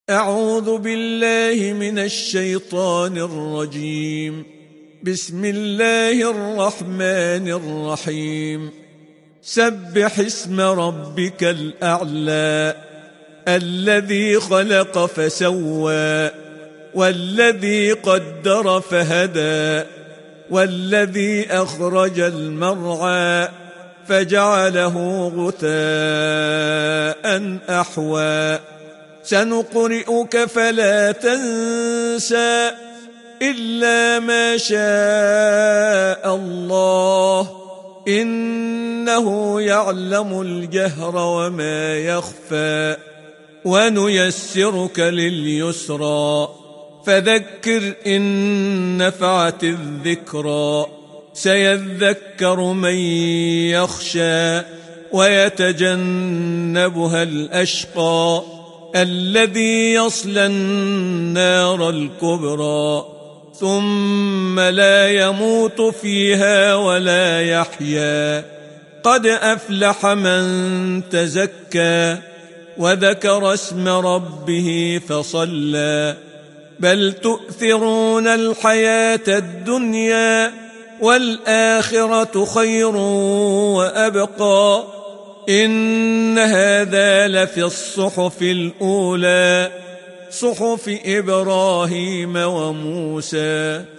أعوذ بالله من الشيطان الرجيم. بسم الله الرحمن الرحيم. سبح اسم ربك الأعلى الذي خلق فسوى والذي قدر فهدى والذي أخرج المرعى فجعله غثاء أحوى سنقرئك فلا تنسى إلا ما شاء الله إنه يعلم الجهر وما يخفى ونيسرك لليسرى فذكر إن نفعت الذكرى سيذكر من يخشى ويتجنبها الأشقى الذي يصلى النار الكبرى ثم لا يموت فيها ولا يحيا قد أفلح من تزكى وذكر اسم ربه فصلى بل تؤثرون الحياة الدنيا والآخرة خير وأبقى إن هذا لفي الصحف الأولى صحف إبراهيم وموسى.